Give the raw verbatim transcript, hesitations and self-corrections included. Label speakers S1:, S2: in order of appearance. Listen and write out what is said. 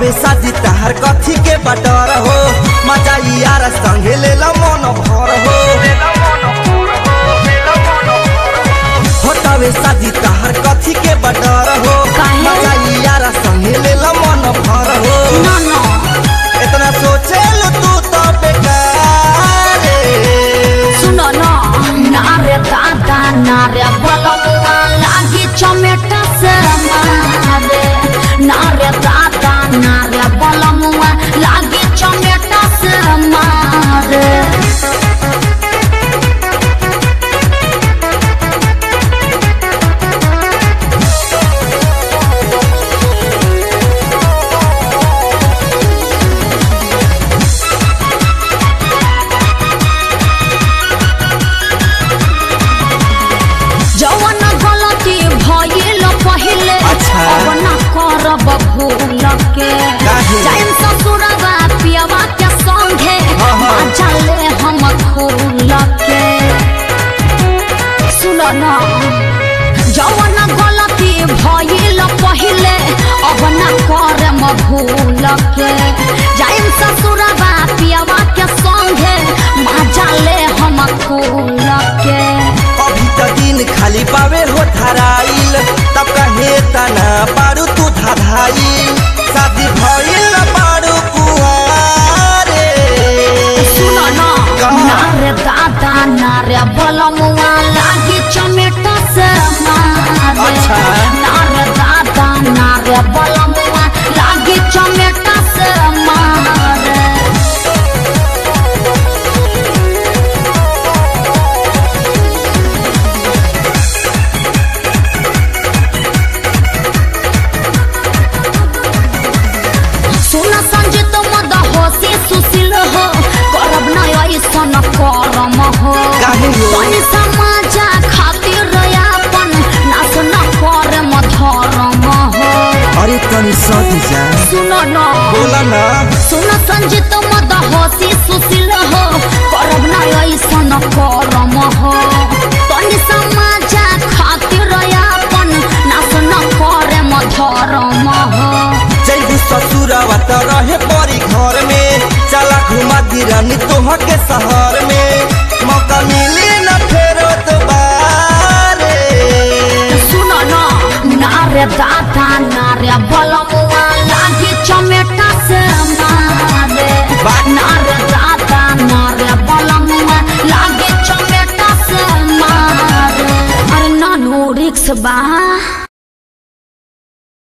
S1: हवे शादी तहर कथी के बटर हो मजा यार संगे ले ला मन भर हो हवे शादी तहर कथी के बटर हो मजा यार संगे ले ला मन भर हो इतना सोचे लो तू तो बेकार
S2: सुनो ना नारे दादा नारे बलमुआ लागी चमेटा से मारे नारे दादा नारे बलमुआ लागी चमेटा से मारे जवन गलती भइल पहिले अब न करब भूल के जाइन ससुरवा पियवा के संगे चले हम फूल के सुनो ना जवन गलती भइल पहिले अब न करब भूल के जाइन ससुरवा पियवा के संगे चले हम फूल के
S1: दिन खाली पावे हो धराइल तब कहे तना पारू तू धाधाइल शादी भइल पारू कुआरे
S2: सुनो ना नारे दादा नारे बलमुआ लागी चमेटा से मारे नारे दादा नारे बलमुआ लागी चमेटा से मारे सुन संजित मद होशी सुशील हो करब न ऐसन करम हो तनी समाजा खातिर अपन नाश न करे धर्म हो
S1: अरे तनी सदी जा
S2: सुन न
S1: बोला ना
S2: सुन संजित मद होशी सुशील हो करब न ऐसन करम हो तनी समाजा खातिर अपन नाश न करे धर्म हो
S1: जैबू ससुरवा तो रहे परी घर में चला घुमा दी रानी तोह के शहर में मौका मिली न फेरो दोबारे
S2: सुनो ना नारे दादा नारे बलमुआ लागी चमेटा से मारे नारे दादा नारे बलमुआ लागी चमेटा से मारे अरे नानू रिक्स बा।